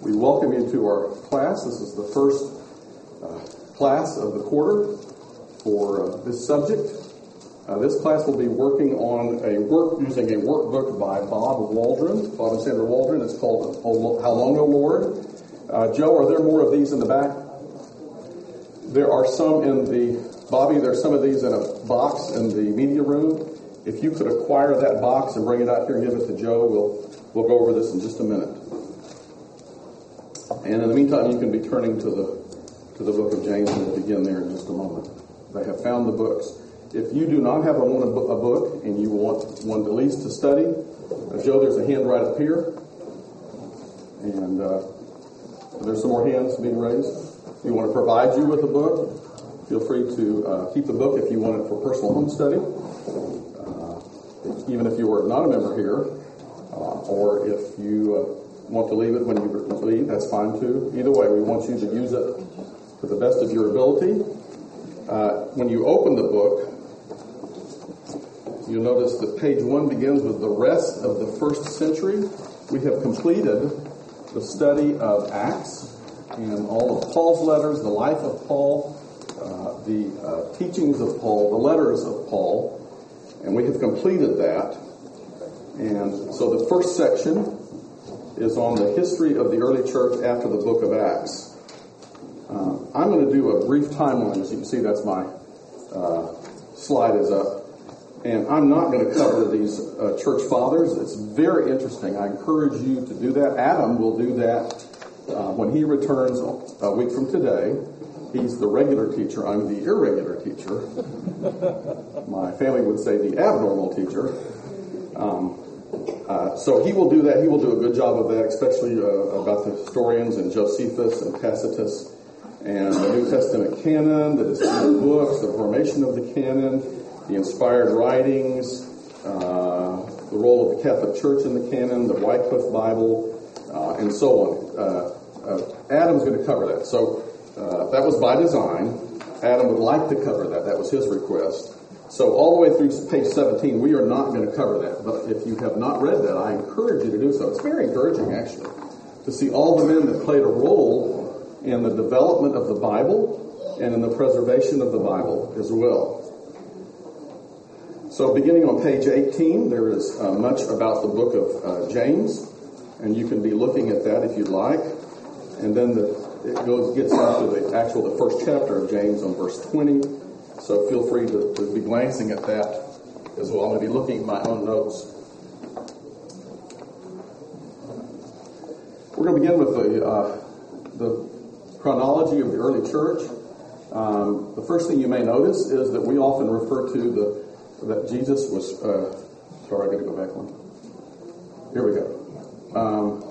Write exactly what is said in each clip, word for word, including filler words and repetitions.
We welcome you to our class. This is the first uh, class of the quarter for uh, this subject. Uh, this class will be working on a work using a workbook by Bob Waldron, Bob and Sandra Waldron. It's called How Long, O Lord? Uh, Joe, are there more of these in the back? There are some in the, Bobby, there are some of these in a box in the media room. If you could acquire that box and bring it out here and give it to Joe, we'll we'll go over this in just a minute. And in the meantime, you can be turning to the to the book of James, and we'll begin there in just a moment. They have found the books. If you do not have a, a book and you want one at least to study, uh, Joe, there's a hand right up here. And uh, there's some more hands being raised. If you want to provide you with a book, feel free to uh, keep the book if you want it for personal home study. Uh, even if you are not a member here, uh, or if you uh, want to leave it when you leave, that's fine too. Either way, we want you to use it to the best of your ability. Uh, when you open the book, you'll notice that page one begins with the rest of the first century. We have completed the study of Acts and all of Paul's letters, the life of Paul, uh, the uh, teachings of Paul, the letters of Paul, and we have completed that. And so the first section is on the history of the early church after the book of Acts. Uh, I'm going to do a brief timeline. As you can see, that's my uh, slide is up. And I'm not going to cover these uh, church fathers. It's very interesting. I encourage you to do that. Adam will do that uh, when he returns a week from today. He's the regular teacher. I'm the irregular teacher. My family would say the abnormal teacher. Um, Uh, so he will do that. He will do a good job of that, especially uh, about the historians and Josephus and Tacitus and the New Testament canon, the distinct books, the formation of the canon, the inspired writings, uh, the role of the Catholic Church in the canon, the Wycliffe Bible, uh, and so on. Uh, uh, Adam's going to cover that. So uh, that was by design. Adam would like to cover that. That was his request. So all the way through page seventeen, we are not going to cover that. But if you have not read that, I encourage you to do so. It's very encouraging, actually, to see all the men that played a role in the development of the Bible and in the preservation of the Bible as well. So beginning on page eighteen, there is uh, much about the book of uh, James, and you can be looking at that if you'd like. And then the, it goes gets into the actual the first chapter of James on verse twenty. So feel free to, to be glancing at that as well. I'm going to be looking at my own notes. We're going to begin with the uh, the chronology of the early church. Um, the first thing you may notice is that we often refer to the that Jesus was. Uh, sorry, I got to go back one. Here we go. Um,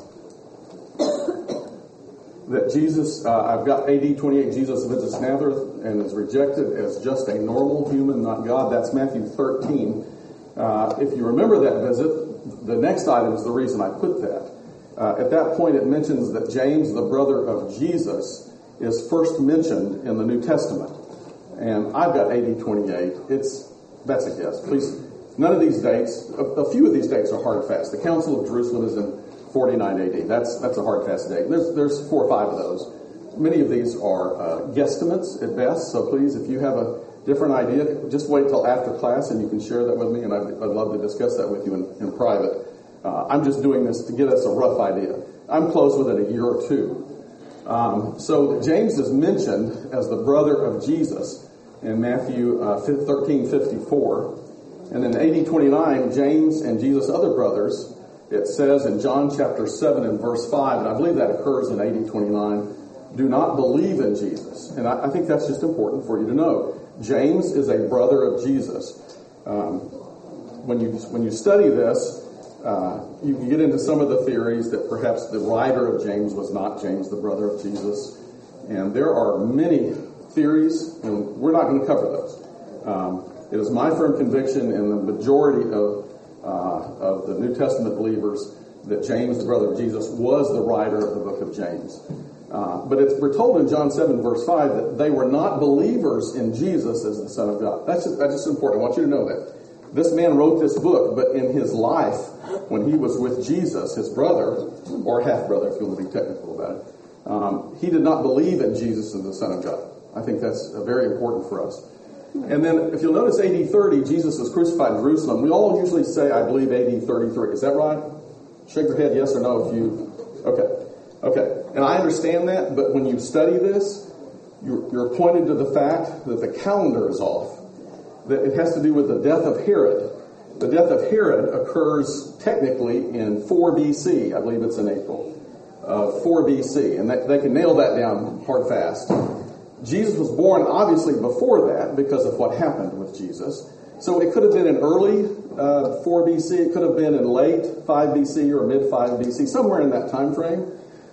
that Jesus, uh, I've got A D twenty-eight, Jesus visits Nazareth and is rejected as just a normal human, not God. That's Matthew thirteen. Uh, if you remember that visit, the next item is the reason I put that. Uh, at that point, it mentions that James, the brother of Jesus, is first mentioned in the New Testament. And I've got A D twenty-eight. It's, that's a guess. Please, none of these dates, a, a few of these dates are hard and fast. The Council of Jerusalem is in forty-nine A D. That's that's a hard, fast date. There's there's four or five of those. Many of these are uh, guesstimates at best. So please, if you have a different idea, just wait till after class and you can share that with me, and I'd, I'd love to discuss that with you in, in private. Uh, I'm just doing this to get us a rough idea. I'm close with it a year or two. Um, so James is mentioned as the brother of Jesus in Matthew uh, thirteen fifty-four, and in A D twenty-nine, James and Jesus' other brothers. It says in John chapter seven and verse five, and I believe that occurs in A D twenty-nine, do not believe in Jesus. And I, I think that's just important for you to know. James is a brother of Jesus. Um, when you when you study this, uh, you can get into some of the theories that perhaps the writer of James was not James, the brother of Jesus. And there are many theories, and we're not going to cover those. Um, it is my firm conviction in the majority of Uh, of the New Testament believers that James, the brother of Jesus, was the writer of the book of James. Uh, but it's, we're told in John seven, verse five, that they were not believers in Jesus as the Son of God. That's just, that's just important. I want you to know that. this man wrote this book, but in his life, when he was with Jesus, his brother, or half-brother if you want to be technical about it, um, he did not believe in Jesus as the Son of God. I think that's uh, very important for us. And then if you'll notice A D thirty, Jesus was crucified in Jerusalem. We all usually say, I believe A D thirty-three. Is that right? Shake your head yes or no if you... Okay. Okay. And I understand that, but when you study this, you're, you're pointed to the fact that the calendar is off. That it has to do with the death of Herod. The death of Herod occurs technically in four B C. I believe it's in April. Uh, four B C. And they, they can nail that down hard fast. Jesus was born obviously before that because of what happened with Jesus. So it could have been in early uh, four B C. It could have been in late five B C or mid five B C, somewhere in that time frame.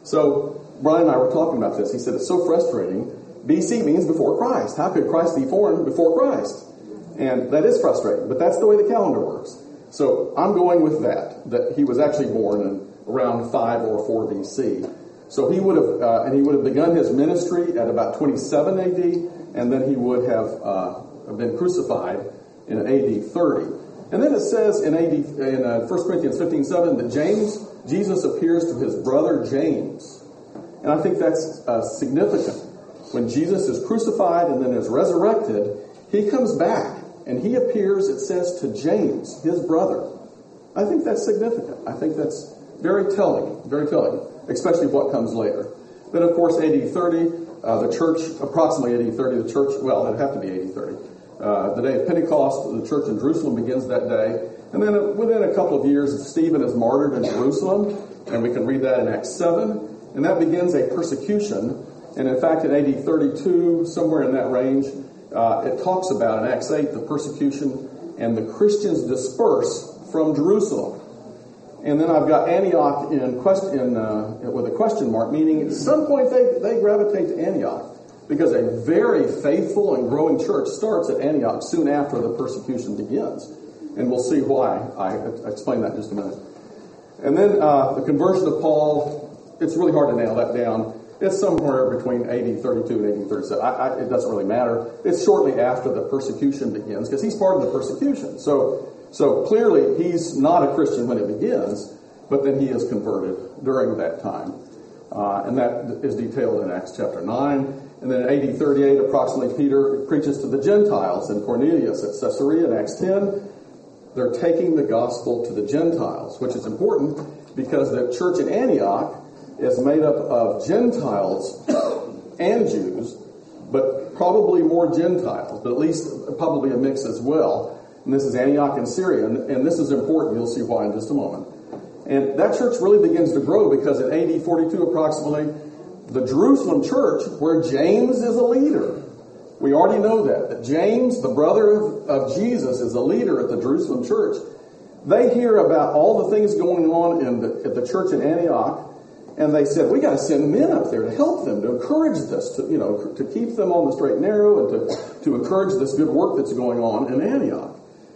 So Brian and I were talking about this. He said it's so frustrating. B C means before Christ. How could Christ be born before Christ? And that is frustrating, but that's the way the calendar works. So I'm going with that, that he was actually born in around five or four B C. So he would have, uh, and he would have begun his ministry at about twenty-seven A D, and then he would have uh, been crucified in A D thirty. And then it says in A D in uh, First Corinthians fifteen seven that James, Jesus appears to his brother James. And I think that's uh, significant. When Jesus is crucified and then is resurrected, he comes back and he appears, it says, to James, his brother. I think that's significant. I think that's very telling, very telling, especially what comes later. Then, of course, A D thirty, uh, the church, approximately A D thirty, the church, well, it'd have to be A D thirty. Uh, the day of Pentecost, the church in Jerusalem begins that day. And then within a couple of years, Stephen is martyred in Jerusalem, and we can read that in Acts seven. And that begins a persecution. And in fact, in A D thirty-two, somewhere in that range, uh, it talks about in Acts eight the persecution, and the Christians disperse from Jerusalem. And then I've got Antioch in question uh, with a question mark, meaning at some point they, they gravitate to Antioch, because a very faithful and growing church starts at Antioch soon after the persecution begins. And we'll see why. I, I explain that in just a minute. And then uh, the conversion of Paul, it's really hard to nail that down. It's somewhere between A D thirty-two and A D thirty-seven. I, I, it doesn't really matter. It's shortly after the persecution begins, because he's part of the persecution. So, so clearly he's not a Christian when it begins, but then he is converted during that time. Uh, and that is detailed in Acts chapter nine. And then in A D thirty-eight, approximately, Peter preaches to the Gentiles, and Cornelius at Caesarea in Acts ten. They're taking the gospel to the Gentiles, which is important because the church in Antioch is made up of Gentiles and Jews, but probably more Gentiles, but at least probably a mix as well. And this is Antioch in Syria, and, and this is important. You'll see why in just a moment. And that church really begins to grow because in A D forty-two approximately, the Jerusalem church, where James is a leader. We already know that, that James, the brother of, of Jesus, is a leader at the Jerusalem church. They hear about all the things going on in the, at the church in Antioch, and they said, we got to send men up there to help them, to encourage this, to, you know, to keep them on the straight and narrow, and to, to encourage this good work that's going on in Antioch.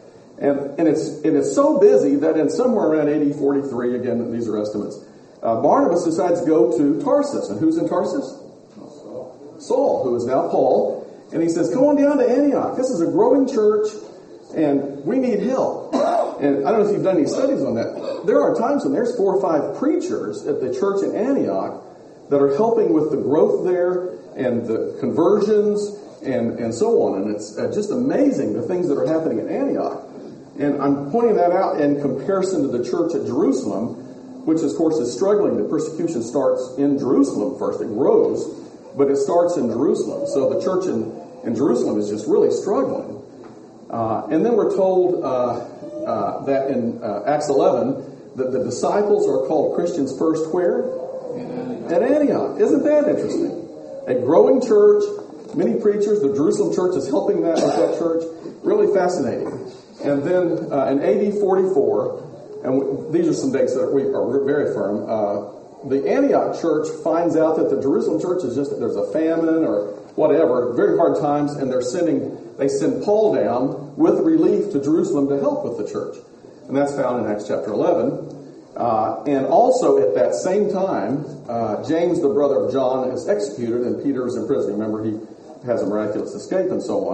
And, and it's and it's so busy that in somewhere around A D forty-three, again, these are estimates, uh, Barnabas decides to go to Tarsus. And who's in Tarsus? Saul. Saul, who is now Paul. And he says, come on down to Antioch. This is a growing church, and we need help. And I don't know if you've done any studies on that. There are times when there's four or five preachers at the church in Antioch that are helping with the growth there and the conversions and, and so on. And it's uh, just amazing the things that are happening in Antioch. And I'm pointing that out in comparison to the church at Jerusalem, which, of course, is struggling. The persecution starts in Jerusalem first. It grows, but it starts in Jerusalem. So the church in, in Jerusalem is just really struggling. Uh, and then we're told uh, uh, that in uh, Acts eleven, that the disciples are called Christians first where? At Antioch. Isn't that interesting? A growing church, many preachers. The Jerusalem church is helping that with that church. Really fascinating. And then uh, in A D forty-four, and w- these are some dates that we are very firm, uh, the Antioch church finds out that the Jerusalem church is just that there's a famine or whatever, very hard times, and they're sending, they send Paul down with relief to Jerusalem to help with the church. And that's found in Acts chapter eleven. Uh, and also at that same time, uh, James, the brother of John, is executed and Peter is in prison. Remember, he has a miraculous escape and so on.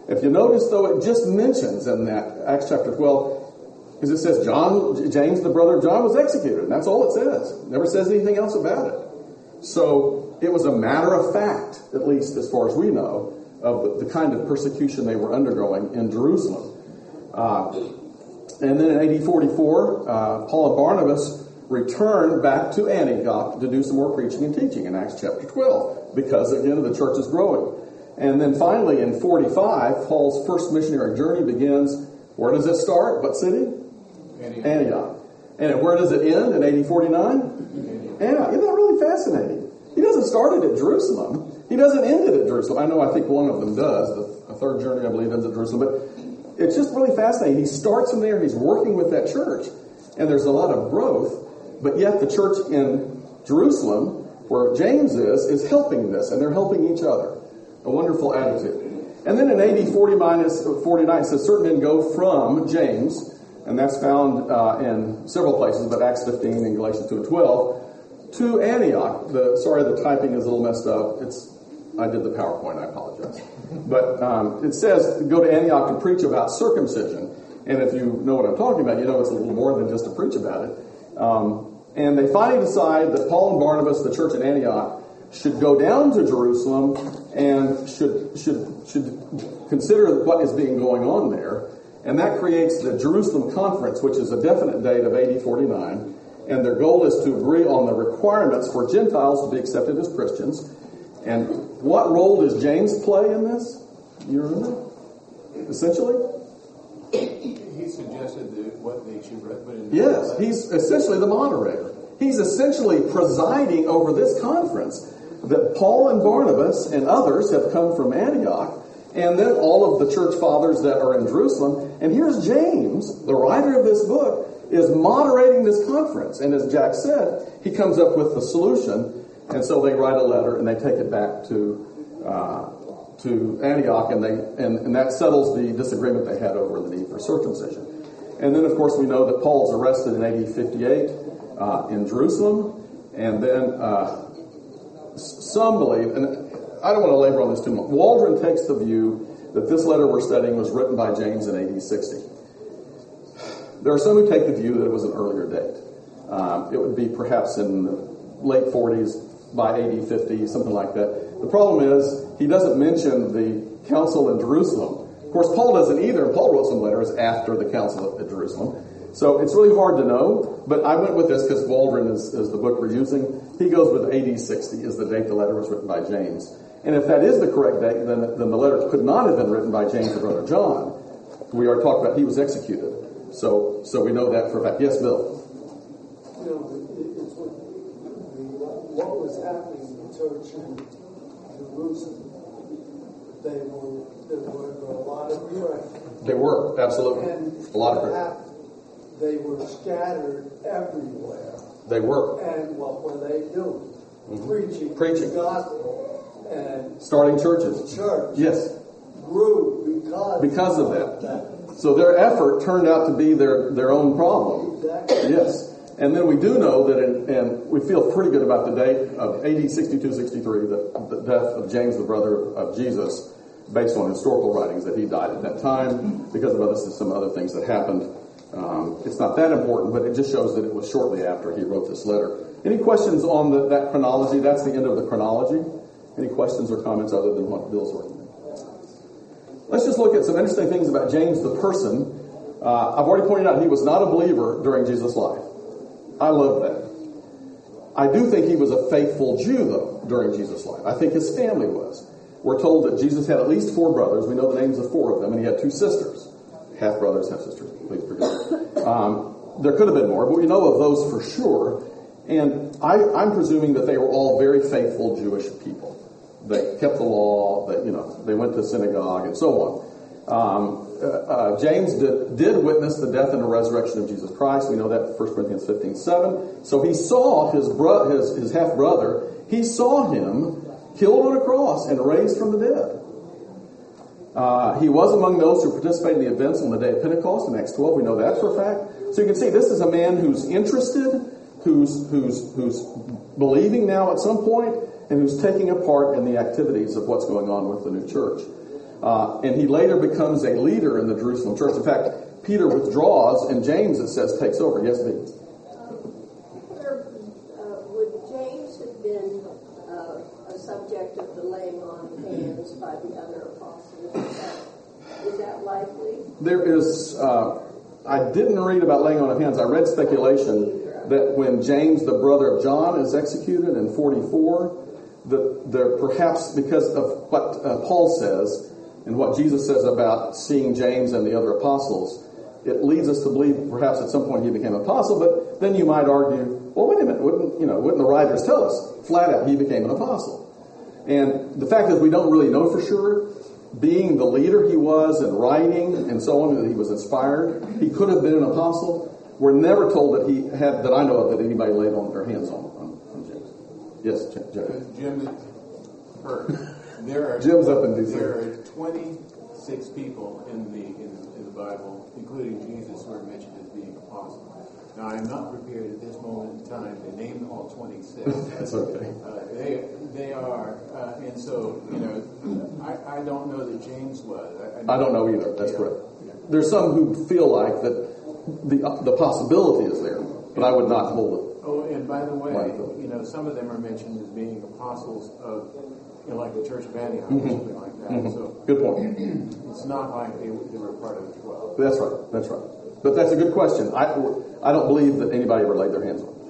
If you notice, though, it just mentions in that Acts chapter twelve, because it says John, James, the brother of John, was executed. And that's all it says. It never says anything else about it. So it was a matter of fact, at least as far as we know, of the, the kind of persecution they were undergoing in Jerusalem. Uh, and then in A D forty-four, uh, Paul and Barnabas returned back to Antioch to do some more preaching and teaching in Acts chapter twelve, because, again, the church is growing. And then finally in forty-five, Paul's first missionary journey begins. Where does it start? What city? Antioch. Antioch. And where does it end in A D forty-nine? Antioch. Antioch. Isn't that really fascinating? He doesn't start it at Jerusalem. He doesn't end it at Jerusalem. I know, I think one of them does. The, the third journey, I believe, ends at Jerusalem. But it's just really fascinating. He starts from there. He's working with that church. And there's a lot of growth. But yet the church in Jerusalem, where James is, is helping this. And they're helping each other. A wonderful attitude. And then in A D forty minus forty-nine, it says, certain men go from James, and that's found uh, in several places, but Acts fifteen and Galatians two and twelve, to Antioch. The, sorry, the typing is a little messed up. It's I did the PowerPoint, I apologize. But um, it says, go to Antioch to preach about circumcision. And if you know what I'm talking about, you know it's a little more than just to preach about it. Um, and they finally decide that Paul and Barnabas, the church in Antioch, should go down to Jerusalem and should should should consider what is being going on there. And that creates the Jerusalem Conference, which is a definite date of A D forty-nine. And their goal is to agree on the requirements for Gentiles to be accepted as Christians. And what role does James play in this? You remember? Essentially? He suggested that what they should put in. Yes, he's essentially the moderator. He's essentially presiding over this conference. That Paul and Barnabas and others have come from Antioch, and then all of the church fathers that are in Jerusalem. And here's James, the writer of this book, is moderating this conference. And as Jack said, he comes up with the solution. And so they write a letter and they take it back to uh, to Antioch, and they and, and that settles the disagreement they had over the need for circumcision. And then, of course, we know that Paul's arrested in A D fifty-eight uh, in Jerusalem, and then. Uh, Some believe, and I don't want to labor on this too much, Waldron takes the view that this letter we're studying was written by James in A D sixty. There are some who take the view that it was an earlier date. Um, it would be perhaps in the late forties by A D fifty, something like that. The problem is, he doesn't mention the council in Jerusalem. Of course, Paul doesn't either, and Paul wrote some letters after the council at Jerusalem. So it's really hard to know, but I went with this because Waldron is, is the book we're using. He goes with A D sixty is the date the letter was written by James. And if that is the correct date, then, then the letter could not have been written by James' brother John. We are talking about he was executed. So so we know that for a fact. Yes, Bill? You know, it's what, what was happening in the church in Jerusalem. They were, there were a lot of pressure. They were, absolutely. And a lot of pressure. They were scattered everywhere. They were. And what were they doing? Mm-hmm. Preaching, Preaching the gospel. And starting churches. The church yes. grew because, because of that. that. So their effort turned out to be their, their own problem. Exactly. Yes. And then we do know that, in, and we feel pretty good about the date of A D sixty-two sixty-three, the, the death of James, the brother of Jesus, based on historical writings that he died at that time because of other, some other things that happened. Um, it's not that important, but it just shows that it was shortly after he wrote this letter. Any questions on the, that chronology? That's the end of the chronology. Any questions or comments other than what Bill's working on? Let's just look at some interesting things about James the person. Uh, I've already pointed out he was not a believer during Jesus' life. I love that. I do think he was a faithful Jew, though, during Jesus' life. I think his family was. We're told that Jesus had at least four brothers. We know the names of four of them, and he had two sisters. Half brothers, half sisters. Please forgive me. Um, there could have been more, but we know of those for sure. And I, I'm presuming that they were all very faithful Jewish people. They kept the law. They, you know, they went to synagogue and so on. Um, uh, uh, James did, did witness the death and the resurrection of Jesus Christ. We know that in First Corinthians fifteen seven. So he saw his bro- his, his half brother. He saw him killed on a cross and raised from the dead. Uh, he was among those who participated in the events on the day of Pentecost in Acts twelve. We know that for a fact. So you can see this is a man who's interested, who's who's who's believing now at some point, and who's taking a part in the activities of what's going on with the new church. Uh, and he later becomes a leader in the Jerusalem church. In fact, Peter withdraws, and James, it says, takes over. Yes, Dee? Would James have been uh, a subject of the laying on of hands by the other apostles? Is that, is that likely? There is, uh, I didn't read about laying on of hands. I read speculation that when James, the brother of John, is executed in forty-four, that there perhaps because of what uh, Paul says and what Jesus says about seeing James and the other apostles, it leads us to believe perhaps at some point he became an apostle. But then you might argue, well, wait a minute, wouldn't you know? Wouldn't the writers tell us flat out he became an apostle? And the fact is, we don't really know for sure. Being the leader he was in writing and so on, that he was inspired, he could have been an apostle. We're never told that he had, that I know of, that anybody laid on their hands on, on, on James. Yes, Jim. Jim, heard. There are Jim's up in D C. There are twenty-six people in the in, in the Bible, including Jesus, who are mentioned as being apostles. Now, I am not prepared at this moment in time to name all twenty-six. That's okay. Uh, they they are, uh, and so you know, I, I don't know that James was. I, I, I don't know either. That's yeah. correct. There's some who feel like that the the possibility is there, but I would not hold it. Oh, and by the way, you know, some of them are mentioned as being apostles of, you know, like the Church of Antioch mm-hmm. or something like that. Mm-hmm. So good point. It's not like they, they were part of the twelve. That's right. That's right. But that's a good question. I I don't believe that anybody ever laid their hands on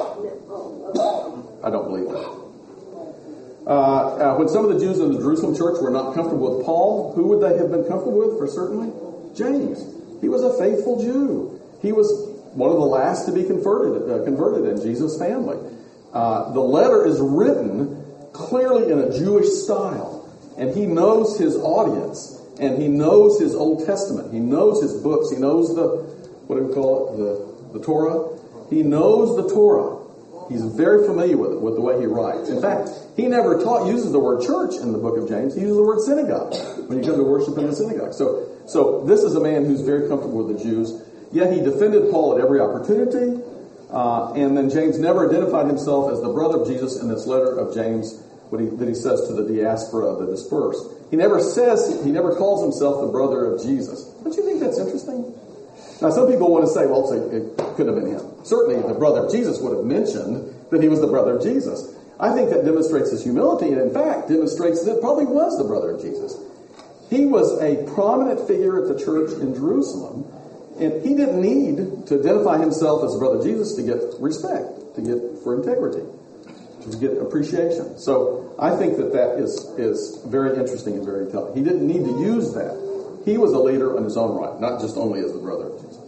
it. I don't believe that. Uh, uh, when some of the Jews in the Jerusalem church were not comfortable with Paul, who would they have been comfortable with? For certainly James. He was a faithful Jew. He was one of the last to be converted, uh, converted in Jesus' family. Uh, the letter is written clearly in a Jewish style, and he knows his audience, and he knows his Old Testament. He knows his books. He knows the, what do we call it, the, the Torah. He knows the Torah. He's very familiar with it, with the way he writes. In fact, he never taught, uses the word church in the book of James. He uses the word synagogue when you come to worship in the synagogue. So, so this is a man who's very comfortable with the Jews. Yet he defended Paul at every opportunity. Uh, and then James never identified himself as the brother of Jesus in this letter of James, what he, that he says to the diaspora of the dispersed. He never says, he never calls himself the brother of Jesus. Don't you think that's interesting? Now, some people want to say, well, it could have been him. Certainly, the brother of Jesus would have mentioned that he was the brother of Jesus. I think that demonstrates his humility, and in fact, demonstrates that it probably was the brother of Jesus. He was a prominent figure at the church in Jerusalem, and he didn't need to identify himself as the brother of Jesus to get respect, to get for integrity, to get appreciation. So I think that that is, is very interesting and very telling. He didn't need to use that. He was a leader in his own right, not just only as the brother of Jesus.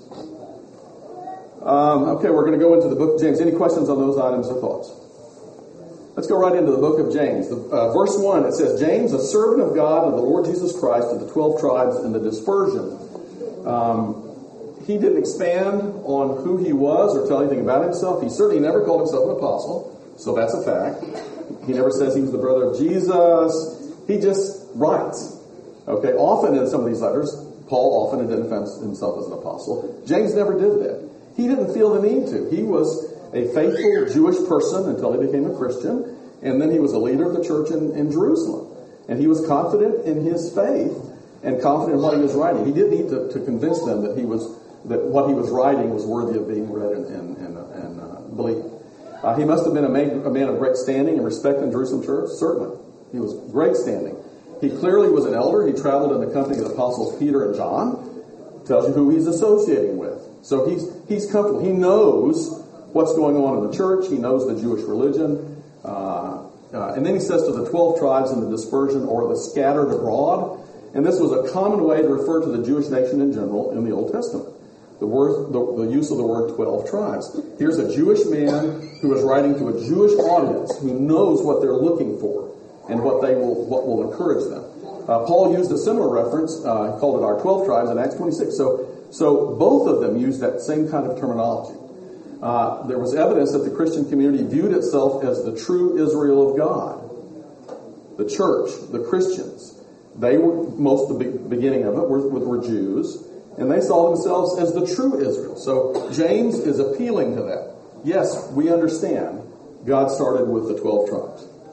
Um, okay, we're going to go into the book of James. Any questions on those items or thoughts? Let's go right into the book of James. The, uh, verse one, it says, James, a servant of God and the Lord Jesus Christ, of the twelve tribes in the dispersion. Um, he didn't expand on who he was or tell anything about himself. He certainly never called himself an apostle, so that's a fact. He never says he was the brother of Jesus. He just writes. Okay, often in some of these letters, Paul often identifies himself as an apostle. James never did that. He didn't feel the need to. He was a faithful Jewish person until he became a Christian, and then he was a leader of the church in, in Jerusalem. And he was confident in his faith and confident in what he was writing. He didn't need to, to convince them that he was that what he was writing was worthy of being read and, and, and, and uh, believed. Uh, he must have been a man, a man of great standing and respect in Jerusalem church. Certainly, he was great standing. He clearly was an elder. He traveled in the company of the apostles Peter and John. Tells you who he's associating with. So he's he's comfortable. He knows what's going on in the church. He knows the Jewish religion. Uh, uh, and then he says to the twelve tribes in the dispersion or the scattered abroad. And this was a common way to refer to the Jewish nation in general in the Old Testament. The word, the, the use of the word twelve tribes. Here's a Jewish man who is writing to a Jewish audience who knows what they're looking for and what they will what will encourage them. Uh, Paul used a similar reference. Uh, he called it our twelve tribes in Acts twenty-six. So, so both of them used that same kind of terminology. Uh, there was evidence that the Christian community viewed itself as the true Israel of God. The church, the Christians, they were most of the beginning of it were, were Jews, and they saw themselves as the true Israel. So James is appealing to that. Yes, we understand God started with the twelve tribes.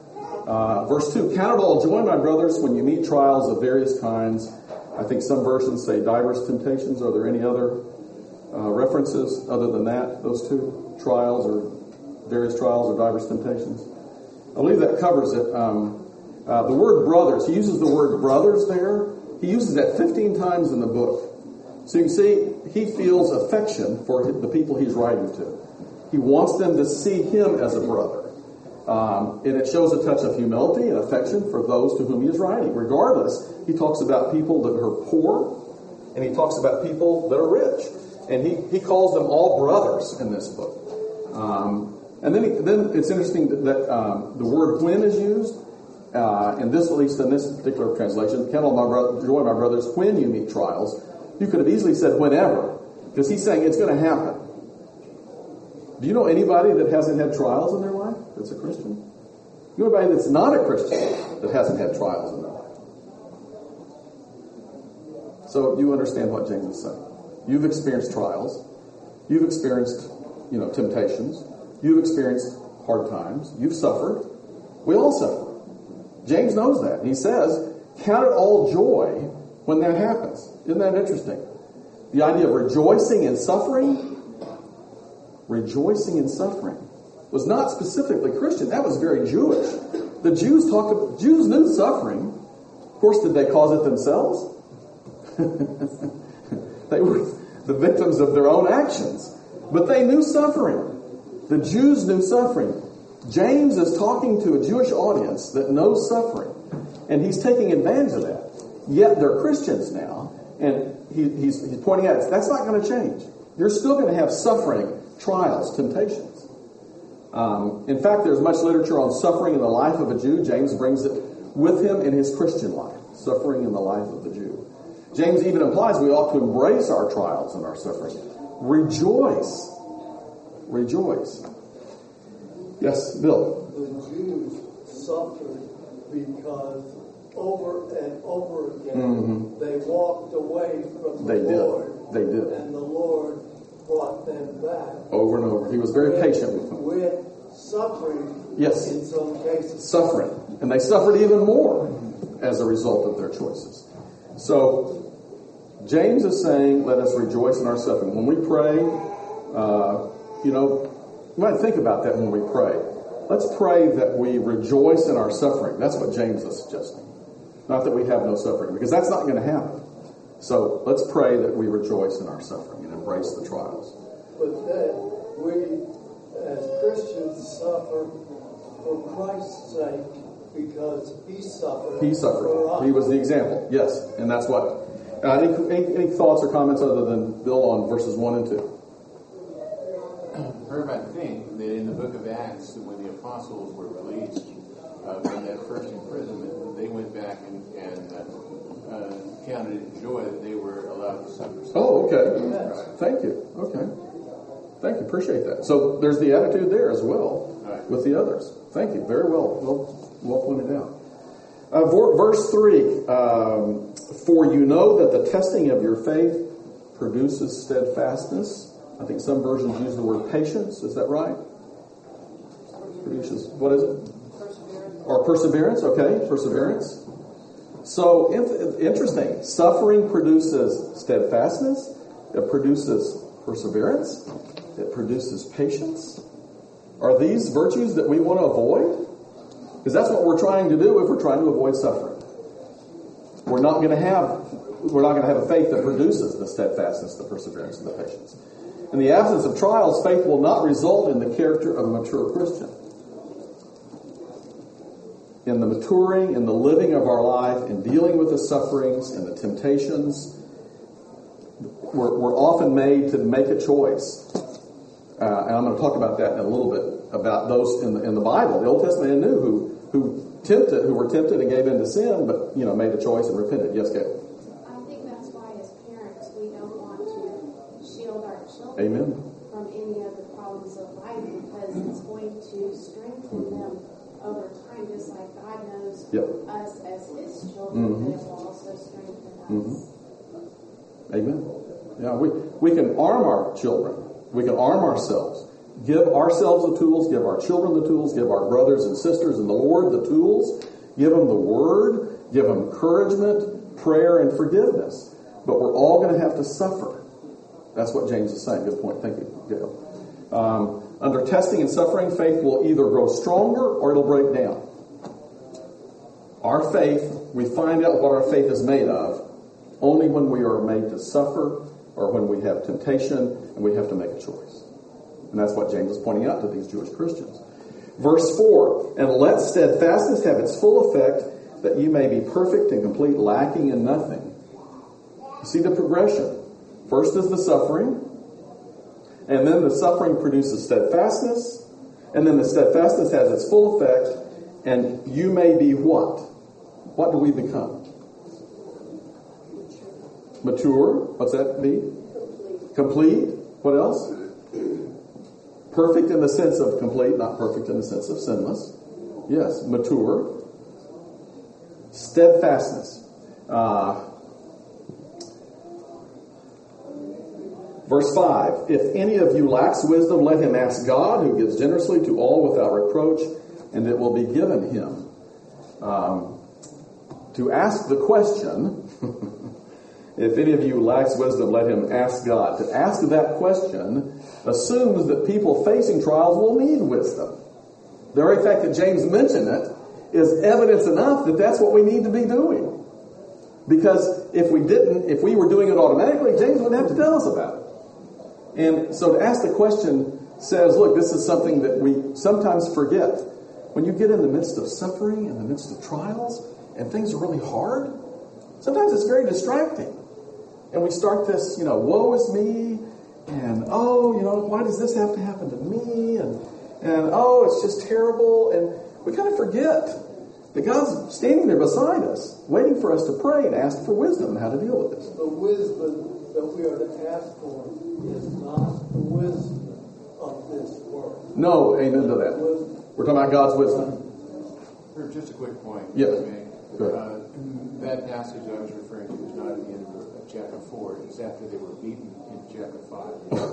Uh, verse two, count it all joy, my brothers, when you meet trials of various kinds. I think some versions say diverse temptations. Are there any other uh, references other than that, those two? Trials or various trials or diverse temptations? I believe that covers it. Um, uh, the word brothers, he uses the word brothers there. He uses that fifteen times in the book. So you can see he feels affection for the people he's writing to. He wants them to see him as a brother. Um, and it shows a touch of humility and affection for those to whom he is writing. Regardless, he talks about people that are poor, and he talks about people that are rich. And he, he calls them all brothers in this book. Um, and then he, then it's interesting that, that um, the word when is used. Uh, and this, at least in this particular translation, count all my bro- joy, my brothers, when you meet trials. You could have easily said whenever, because he's saying it's going to happen. Do you know anybody that hasn't had trials in their life that's a Christian? You know anybody that's not a Christian that hasn't had trials in their life? So you understand what James is saying. You've experienced trials. You've experienced, you know, temptations. You've experienced hard times. You've suffered. We all suffer. James knows that. He says, count it all joy when that happens. Isn't that interesting? The idea of rejoicing in suffering, rejoicing in suffering, was not specifically Christian. That was very Jewish. The Jews talked about, Jews knew suffering. Of course, did they cause it themselves? They were the victims of their own actions. But they knew suffering. The Jews knew suffering. James is talking to a Jewish audience that knows suffering. And he's taking advantage of that. Yet they're Christians now. And he, he's, he's pointing out, that's not going to change. You're still going to have suffering, trials, temptations. Um, in fact, there's much literature on suffering in the life of a Jew. James brings it with him in his Christian life. Suffering in the life of the Jew. James even implies we ought to embrace our trials and our suffering. Rejoice. Rejoice. Yes, Bill. The Jews suffered because over and over again mm-hmm. they walked away from the they Lord. Did. They did. And the Lord brought them back. Over and over. He was very with, patient with them. With suffering yes. in some cases. Suffering. And they suffered even more as a result of their choices. So, James is saying, let us rejoice in our suffering. When we pray, uh, you know, you might think about that when we pray. Let's pray that we rejoice in our suffering. That's what James is suggesting. Not that we have no suffering, because that's not going to happen. So let's pray that we rejoice in our suffering and embrace the trials. But then we, as Christians, suffer for Christ's sake because he suffered. He suffered. He was the example. Yes, and that's what. Uh, any, any, any thoughts or comments other than Bill on verses one and two? Herb, I think that in the book of Acts, when the apostles were released uh, from that first imprisonment, they went back and, and uh, uh, counted it joy that they were allowed to suffer. Oh, okay. Yes. Thank you. Okay. Thank you. Appreciate that. So there's the attitude there as well right. with the others. Thank you. Very well. Well, well pointed out. Uh, verse three, um, for you know that the testing of your faith produces steadfastness. I think some versions use the word patience. Is that right? Produces, what is it? Perseverance. Or perseverance, okay. Perseverance. So, in, interesting. Suffering produces steadfastness. It produces perseverance. It produces patience. Are these virtues that we want to avoid? Because that's what we're trying to do if we're trying to avoid suffering. We're not going to have, we're not going to have a faith that produces the steadfastness, the perseverance, and the patience. In the absence of trials, faith will not result in the character of a mature Christian. In the maturing, in the living of our life, in dealing with the sufferings and the temptations, we're, we're often made to make a choice. Uh, and I'm going to talk about that in a little bit, about those in the, in the Bible. The Old Testament knew who who tempted, who were tempted and gave in to sin, but, you know, made a choice and repented. Yes, Kate? I think that's why as parents we don't want to shield our children Amen. from any of the problems of life, because it's going to strengthen them over time, just like God knows Yep. us as his children, Mm-hmm. but it will also strengthen us. Mm-hmm. Amen. Yeah, we, we can arm our children. We can arm ourselves Give ourselves the tools, give our children the tools, give our brothers and sisters in the Lord the tools, give them the word, give them encouragement, prayer, and forgiveness. But we're all going to have to suffer. That's what James is saying. Good point. Thank you, Gail. Um, under testing and suffering, faith will either grow stronger or it'll break down. Our faith, we find out what our faith is made of only when we are made to suffer or when we have temptation and we have to make a choice. And that's what James is pointing out to these Jewish Christians. Verse four, and let steadfastness have its full effect, that you may be perfect and complete, lacking in nothing. You see the progression. First is the suffering, and then the suffering produces steadfastness, and then the steadfastness has its full effect, and you may be what? What do we become? Mature. What's that be? Complete. What else? Perfect in the sense of complete, not perfect in the sense of sinless. Yes, mature. Steadfastness. Uh, verse five, if any of you lacks wisdom, let him ask God, who gives generously to all without reproach, and it will be given him. Um, to ask the question, if any of you lacks wisdom, let him ask God. To ask that question assumes that people facing trials will need wisdom. The very fact that James mentioned it is evidence enough that that's what we need to be doing. Because if we didn't, if we were doing it automatically, James wouldn't have to tell us about it. And so to ask the question says, look, this is something that we sometimes forget. When you get in the midst of suffering, in the midst of trials, and things are really hard, sometimes it's very distracting. And we start this, you know, woe is me, and oh, you know, why does this have to happen to me? And, and oh, it's just terrible. And we kind of forget that God's standing there beside us, waiting for us to pray and ask for wisdom on how to deal with this. The wisdom that we are to ask for is not the wisdom of this world. No, amen to that. We're talking about God's wisdom. For just a quick point. Yes. Uh, that passage I was referring to is not at the end of chapter four. It's after they were beaten in chapter five.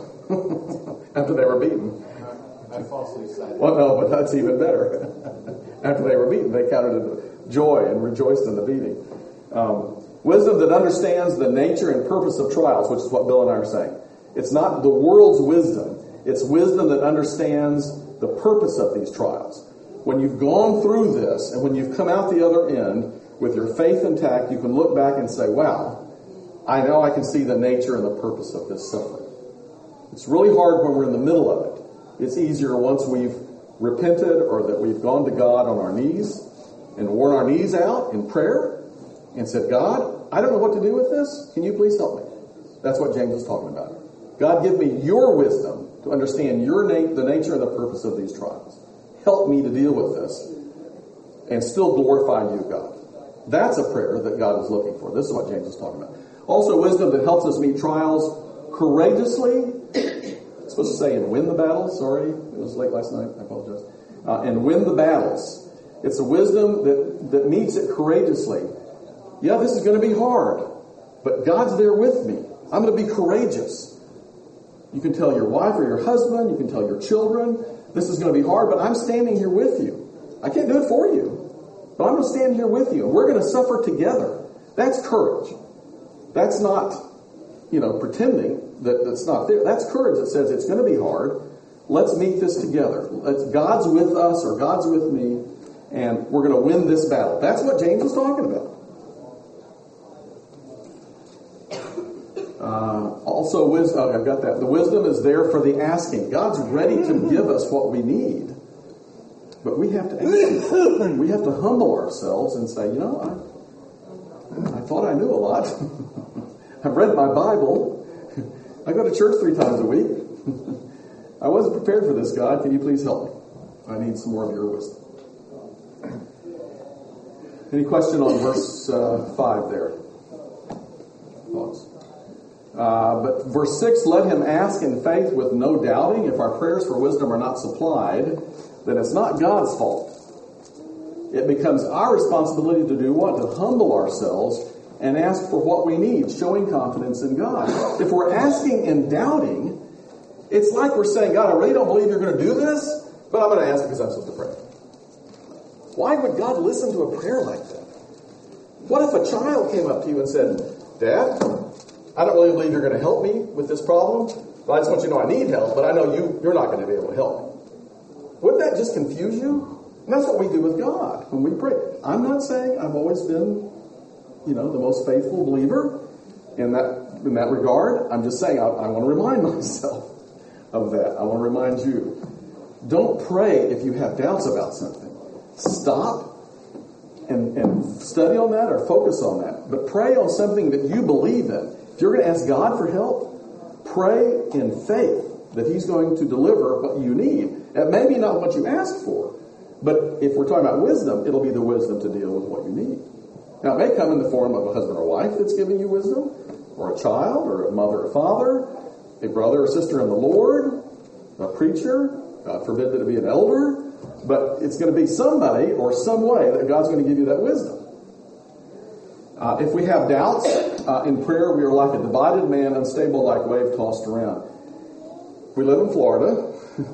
After they were beaten. I falsely cited. Well, no, but that's even better. After they were beaten, they counted it joy and rejoiced in the beating. Um, wisdom that understands the nature and purpose of trials, which is what Bill and I are saying. It's not the world's wisdom. It's wisdom that understands the purpose of these trials. When you've gone through this and when you've come out the other end with your faith intact, you can look back and say, wow, I know I can see the nature and the purpose of this suffering. It's really hard when we're in the middle of it. It's easier once we've repented or that we've gone to God on our knees and worn our knees out in prayer and said, God, I don't know what to do with this. Can you please help me? That's what James is talking about. God, give me your wisdom to understand your na- the nature and the purpose of these trials. Help me to deal with this and still glorify you, God. That's a prayer that God is looking for. This is what James is talking about. Also, wisdom that helps us meet trials courageously. I'm supposed to say and win the battles. Sorry, it was late last night. I apologize. Uh, and win the battles. It's a wisdom that, that meets it courageously. Yeah, this is going to be hard, but God's there with me. I'm going to be courageous. You can tell your wife or your husband, you can tell your children, this is going to be hard, but I'm standing here with you. I can't do it for you, but I'm going to stand here with you, and we're going to suffer together. That's courage. That's not, you know, pretending that that's not there. That's courage that says it's going to be hard. Let's meet this together. Let's, God's with us or God's with me, and we're going to win this battle. That's what James was talking about. Uh, also, wisdom, oh, I've got that. The wisdom is there for the asking. God's ready to give us what we need. But we have to ask. We have to humble ourselves and say, you know, I, I thought I knew a lot. I've read my Bible. I go to church three times a week. I wasn't prepared for this, God. Can you please help me? I need some more of your wisdom. Any question on verse uh, five there? Thoughts? Uh, but verse six, let him ask in faith with no doubting. If our prayers for wisdom are not supplied, then it's not God's fault. It becomes our responsibility to do what? To humble ourselves and ask for what we need, showing confidence in God. If we're asking and doubting, It's like we're saying, God, I really don't believe you're going to do this, but I'm going to ask because I'm supposed to pray. Why would God listen to a prayer like that? What if a child came up to you and said, Dad, I don't really believe you're going to help me with this problem, but I just want you to know I need help, but I know you, you're not going to be able to help me. Wouldn't that just confuse you? And that's what we do with God when we pray. I'm not saying I've always been, you know, the most faithful believer in that in that regard. I'm just saying I, I want to remind myself of that. I want to remind you. Don't pray if you have doubts about something. Stop and, and study on that or focus on that. But pray on something that you believe in. If you're going to ask God for help, pray in faith that He's going to deliver what you need. It may be not what you asked for, but if we're talking about wisdom, it'll be the wisdom to deal with what you need. Now, it may come in the form of a husband or wife that's giving you wisdom, or a child, or a mother or father, a brother or sister in the Lord, a preacher, God forbid that it be an elder, but it's going to be somebody or some way that God's going to give you that wisdom. Uh, if we have doubts uh, in prayer, we are like a divided man, unstable like wave tossed around. We live in Florida.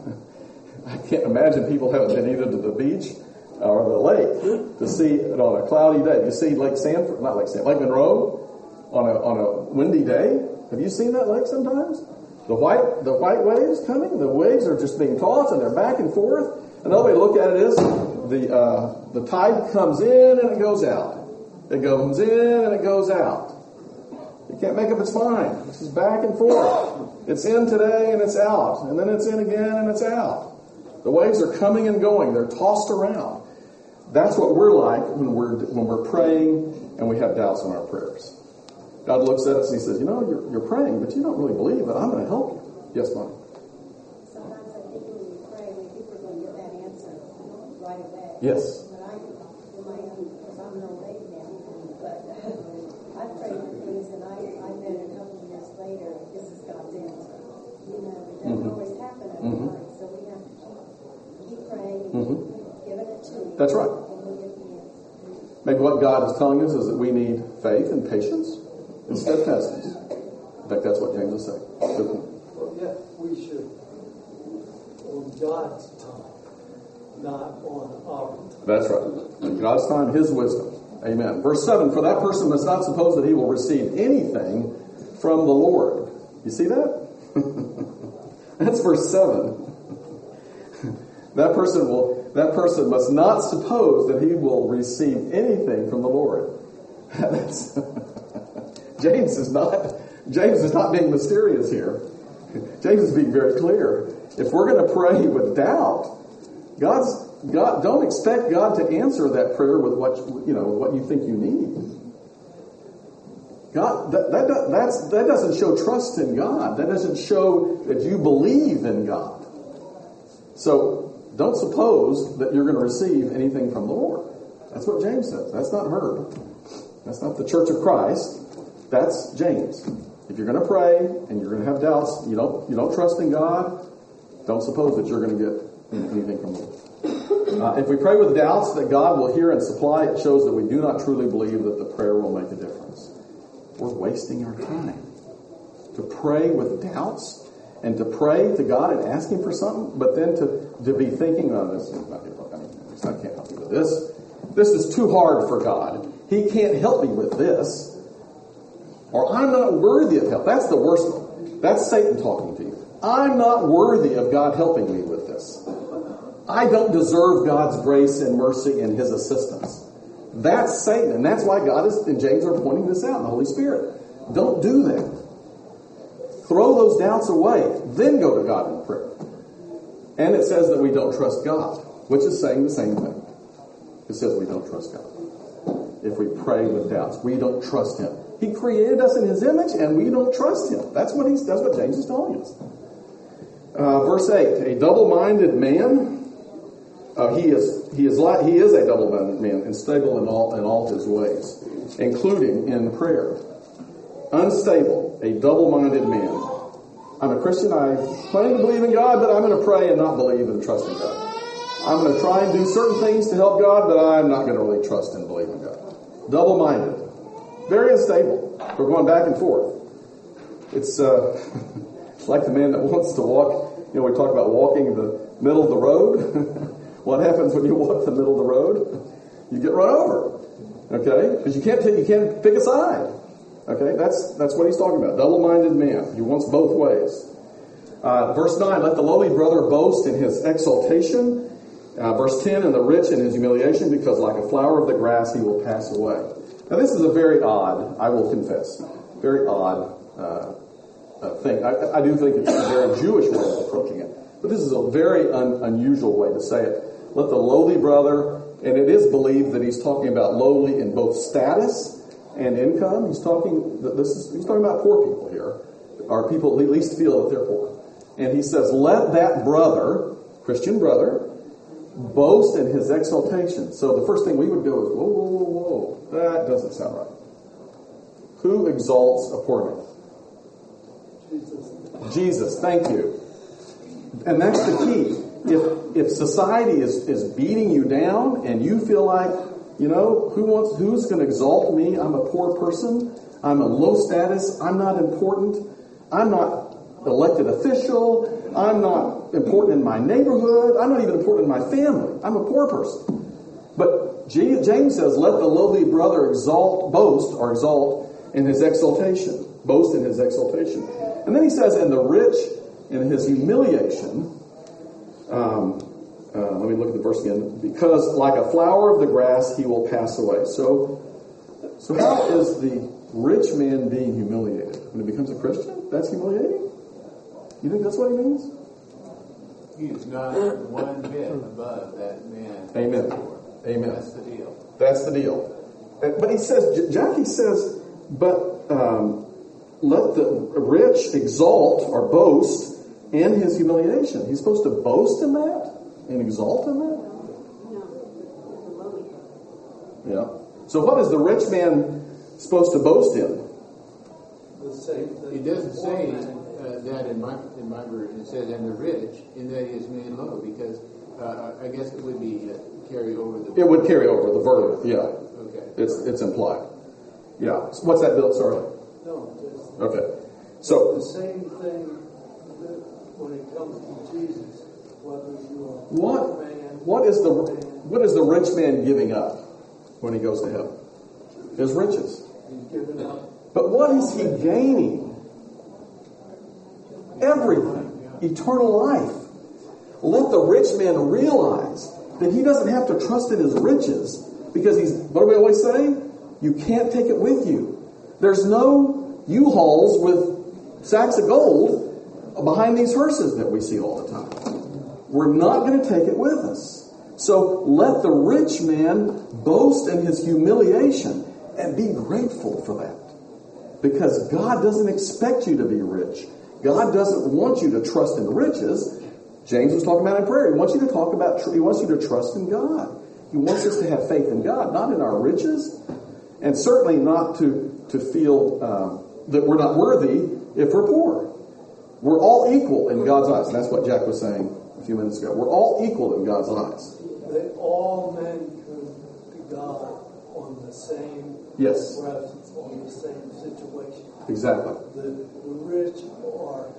I can't imagine people haven't been either to the beach or the lake to see it on a cloudy day. You see Lake Sanford, not Lake Sanford, Lake Monroe on a on a windy day. Have you seen that lake sometimes? The white the white waves coming. The waves are just being tossed and they're back and forth. Another way to look at it is the uh, the tide comes in and it goes out. It goes in and it goes out. You can't make up its mind. This is back and forth. It's in today and it's out, and then it's in again and it's out. The waves are coming and going. They're tossed around. That's what we're like when we're when we're praying and we have doubts in our prayers. God looks at us and He says, you know, you're, you're praying, but you don't really believe that I'm going to help you. Yes, Mom? Sometimes I think when we pray, we think we're going to get that answer right away. Yes. But I, in my own, because I'm no lady now, but I pray for things and I, I bet a couple of years later, this is God's answer. You know, it doesn't Mm-hmm. always happen at Mm-hmm. once, so we have to keep, keep praying, Mm-hmm. keep giving it to Him. That's right. And we'll get the answer. Maybe what God is telling us is that we need faith and patience and steadfastness. In fact, that's what James is saying. Well, yeah, we should, on God's time, not on our time. That's right. In God's time, His wisdom. Amen. Verse seven, for that person must not suppose that he will receive anything from the Lord. You see that? That's verse seven. That person will. That person must not suppose that he will receive anything from the Lord. That's, James is not. James is not being mysterious here. James is being very clear. If we're going to pray with doubt, God's God. Don't expect God to answer that prayer with what you know what you think you need. God, that, that, that's, that doesn't show trust in God. That doesn't show that you believe in God. So don't suppose that you're going to receive anything from the Lord. That's what James says. That's not her. That's not the Church of Christ. That's James. If you're going to pray and you're going to have doubts, you don't you don't trust in God, don't suppose that you're going to get anything from the Lord. Uh, if we pray with doubts that God will hear and supply, it shows that we do not truly believe that the prayer will make a difference. We're wasting our time to pray with doubts and to pray to God and ask Him for something, but then to, to be thinking, oh, this is not going to help. I mean, I can't help you with this. This is too hard for God. He can't help me with this. Or I'm not worthy of help. That's the worst one. That's Satan talking to you. I'm not worthy of God helping me with this. I don't deserve God's grace and mercy and His assistance. That's Satan, and that's why God is, and James are pointing this out, the Holy Spirit. Don't do that. Throw those doubts away, then go to God in prayer. And it says that we don't trust God, which is saying the same thing. It says we don't trust God. If we pray with doubts, we don't trust Him. He created us in His image, and we don't trust Him. That's what he's. That's what James is telling us. Uh, verse eight: a double-minded man. Uh, he is he is like he is a double-minded man, unstable in all in all his ways, including in prayer. Unstable, a double-minded man. I'm a Christian. I claim to believe in God, but I'm going to pray and not believe and trust in God. I'm going to try and do certain things to help God, but I'm not going to really trust and believe in God. Double-minded, very unstable. We're going back and forth. It's uh, Like the man that wants to walk, you know, we talk about walking the middle of the road. What happens when you walk the middle of the road? You get run over. Okay? Because you can't take, you can't pick a side. Okay? That's that's what he's talking about. Double-minded man. He wants both ways. Uh, verse nine, let the lowly brother boast in his exaltation. Uh, verse ten, and the rich in his humiliation, because like a flower of the grass he will pass away. Now this is a very odd, I will confess, very odd uh, uh, thing. I, I do think it's a very Jewish way of approaching it. But this is a very un, unusual way to say it. Let the lowly brother, and it is believed that he's talking about lowly in both status and income. He's talking, this is, he's talking about poor people here, or people at least feel that they're poor. And he says, let that brother, Christian brother, boast in his exaltation. So the first thing we would go is, whoa, whoa, whoa, whoa. That doesn't sound right. Who exalts a poor man? Jesus. Jesus, thank you. And that's the key. If if society is, is beating you down and you feel like, you know, who wants who's going to exalt me? I'm a poor person. I'm a low status. I'm not important. I'm not elected official. I'm not important in my neighborhood. I'm not even important in my family. I'm a poor person. But James says, let the lowly brother exalt, boast, or exalt in his exaltation. Boast in his exaltation. And then he says, and the rich in his humiliation. Um, uh, let me look at the verse again. Because like a flower of the grass, he will pass away. So, so how is the rich man being humiliated? When he becomes a Christian? That's humiliating? You think that's what he means? He is not one bit above that man. Amen. Amen. That's the deal. That's the deal. But he says, Jackie says, but um, let the rich exalt or boast in his humiliation. He's supposed to boast in that? And exalt in that? Yeah. So what is the rich man supposed to boast in? The same thing. It doesn't say uh, that in my in my version. It says, and the rich, in that he is made low, because uh, I guess it would be uh, carry over the... It would carry over the verb, yeah. Okay. It's it's implied. Yeah. So what's that, Bill? Sorry. No, just Okay. So... the same thing that when it comes to Jesus, whether you are What man, what is the man, what is the rich man giving up when he goes to heaven? His riches. he's given up But what is he gaining? Everything. Eternal life. Let the rich man realize that he doesn't have to trust in his riches, because he's, what do we always say? You can't take it with you. There's no U-Hauls with sacks of gold behind these hearses that we see all the time. We're not going to take it with us. So let the rich man boast in his humiliation and be grateful for that. Because God doesn't expect you to be rich. God doesn't want you to trust in riches. James was talking about in prayer. He wants you to talk about, he wants you to trust in God. He wants us to have faith in God, not in our riches. And certainly not to, to feel um, that we're not worthy if we're poor. We're all equal in God's eyes. And that's what Jack was saying a few minutes ago. We're all equal in God's eyes. They all men come to God on the same Yes. presence, on the same situation. Exactly. The, the rich are,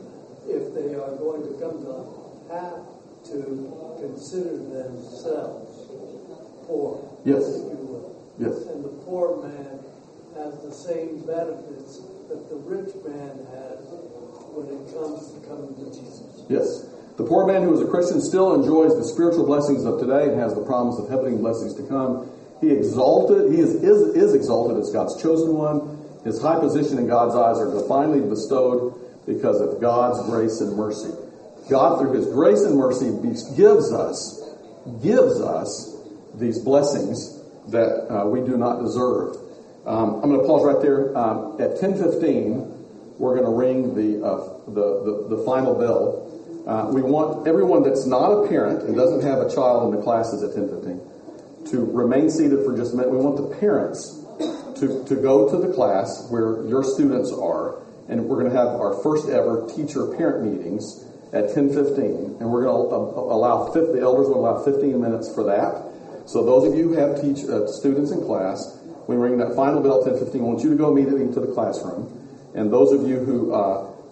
if they are going to come to have to consider themselves poor, Yes. if you will. Yes. And the poor man has the same benefits that the rich man has when it comes to coming to Jesus. Yes. The poor man who is a Christian still enjoys the spiritual blessings of today and has the promise of heavenly blessings to come. He exalted, he is, is, is exalted as God's chosen one. His high position in God's eyes are divinely bestowed because of God's grace and mercy. God, through his grace and mercy, gives us, gives us these blessings that uh, we do not deserve. Um, I'm going to pause right there. Um, at ten fifteen, we're going to ring the, uh, the, the, the final bell. Uh, we want everyone that's not a parent and doesn't have a child in the classes at ten fifteen to remain seated for just a minute. We want the parents to, to go to the class where your students are, and we're going to have our first ever teacher-parent meetings at ten fifteen, and we're going to allow fifty, the elders will allow fifteen minutes for that. So those of you who have teach, uh, students in class, we ring that final bell at ten fifteen. I want you to go immediately into the classroom. And those of you who uh,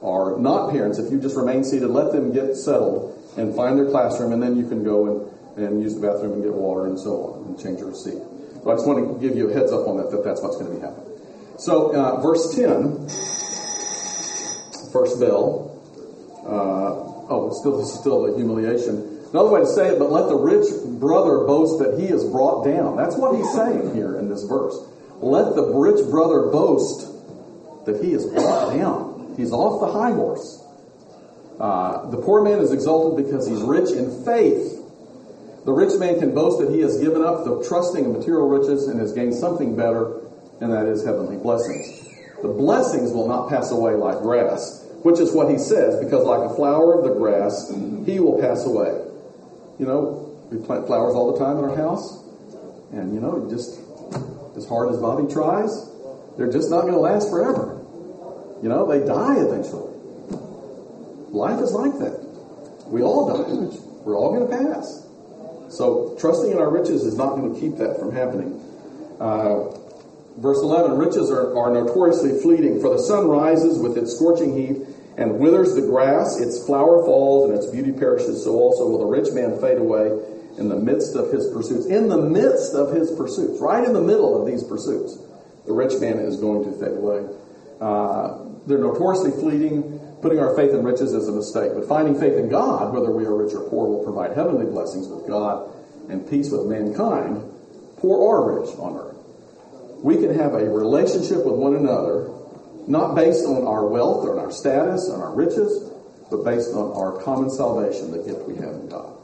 are not parents, if you just remain seated, let them get settled and find their classroom, and then you can go and, and use the bathroom and get water and so on and change your seat. So I just want to give you a heads up on that, that that's what's going to be happening. So uh, verse ten, first bell. Uh, oh, still, this is still the humiliation. Another way to say it, but let the rich brother boast that he is brought down. That's what he's saying here in this verse. Let the rich brother boast that he is brought down. He's off the high horse. Uh, the poor man is exalted because he's rich in faith. The rich man can boast that he has given up the trusting in material riches and has gained something better, and that is heavenly blessings. The blessings will not pass away like grass, which is what he says, because like a flower of the grass, he will pass away. You know, we plant flowers all the time in our house, and you know, just as hard as Bobby tries, they're just not going to last forever. You know, they die eventually. Life is like that. We all die. We're all going to pass. So trusting in our riches is not going to keep that from happening. Uh, verse eleven, riches are, are notoriously fleeting, for the sun rises with its scorching heat and withers the grass, its flower falls and its beauty perishes, so also will the rich man fade away in the midst of his pursuits. In the midst of his pursuits, right in the middle of these pursuits, the rich man is going to fade away. Uh, they're notoriously fleeting. Putting our faith in riches is a mistake. But finding faith in God, whether we are rich or poor, will provide heavenly blessings with God and peace with mankind, poor or rich on earth. We can have a relationship with one another, not based on our wealth or on our status, on our riches, but based on our common salvation, the gift we have in God.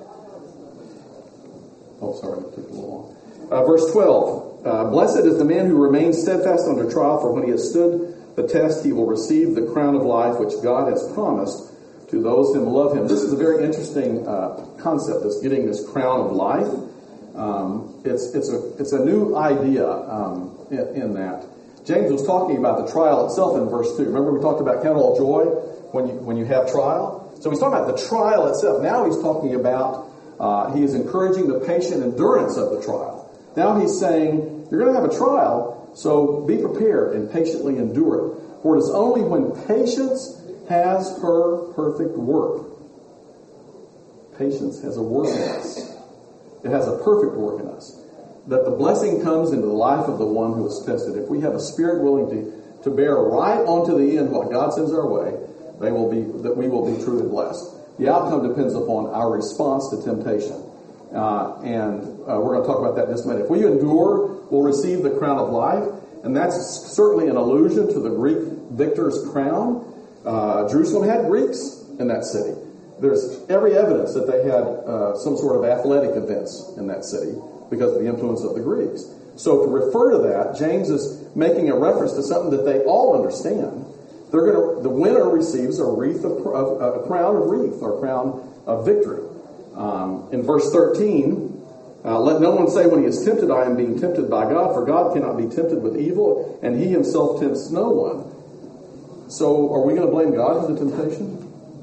Oh, sorry, I took a little long. Uh, verse twelve. Uh, Blessed is the man who remains steadfast under trial, for when he has stood the test, he will receive the crown of life which God has promised to those who love him. This is a very interesting uh, concept, this getting this crown of life. Um, it's it's a it's a new idea um, in, in that. James was talking about the trial itself in verse two. Remember we talked about count it all joy when you when you have trial? So he's talking about the trial itself. Now he's talking about, uh, he is encouraging the patient endurance of the trial. Now he's saying, you're going to have a trial, so be prepared and patiently endure it. For it is only when patience has her perfect work. Patience has a work in us. It has a perfect work in us. That the blessing comes into the life of the one who is tested. If we have a spirit willing to, to bear right onto the end what God sends our way, they will be that we will be truly blessed. The outcome depends upon our response to temptation. Uh, and uh, we're going to talk about that in just a minute. If we endure, we'll receive the crown of life. And that's certainly an allusion to the Greek victor's crown. Uh, Jerusalem had Greeks in that city. There's every evidence that they had uh, some sort of athletic events in that city because of the influence of the Greeks. So to refer to that, James is making a reference to something that they all understand. They're going to, the winner receives a wreath of, of a crown of wreath or crown of victory. Um, in verse thirteen, uh, let no one say when he is tempted, I am being tempted by God, for God cannot be tempted with evil, and he himself tempts no one. So are we going to blame God for the temptation?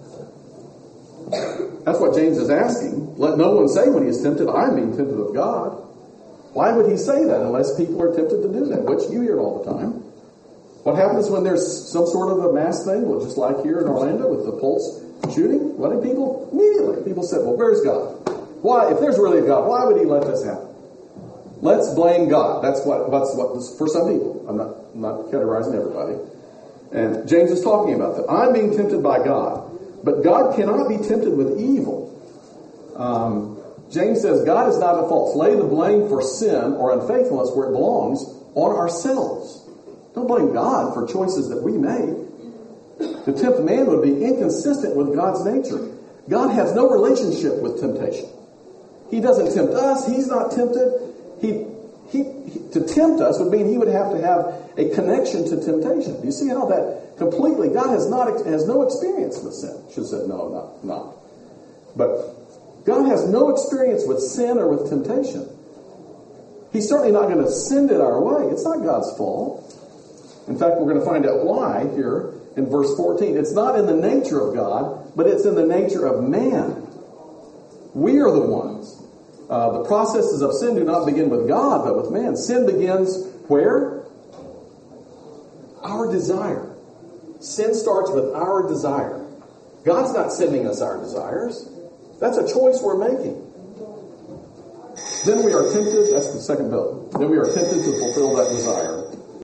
That's what James is asking. Let no one say when he is tempted, I am being tempted of God. Why would he say that unless people are tempted to do that? Which you hear it all the time. What happens when there's some sort of a mass thing? Well, just like here in Orlando with the Pulse shooting, what did people? Immediately, people said, well, where's God? Why? If there's really a God, why would he let this happen? Let's blame God. That's what, that's what for some people. I'm not, I'm not categorizing everybody. And James is talking about that. I'm being tempted by God. But God cannot be tempted with evil. Um, James says God is not at fault. Lay the blame for sin or unfaithfulness where it belongs on ourselves. Don't blame God for choices that we made. To tempt man would be inconsistent with God's nature. God has no relationship with temptation. He doesn't tempt us. He's not tempted. He, he, he to tempt us would mean he would have to have a connection to temptation. Do you see how that completely, God has not has no experience with sin. Should have said no, not, not. But God has no experience with sin or with temptation. He's certainly not going to send it our way. It's not God's fault. In fact, we're going to find out why here in verse fourteen. It's not in the nature of God, but it's in the nature of man. We are the ones. Uh, the processes of sin do not begin with God, but with man. Sin begins where? Our desire. Sin starts with our desire. God's not sending us our desires. That's a choice we're making. Then we are tempted, that's the second bill. Then we are tempted to fulfill that desire.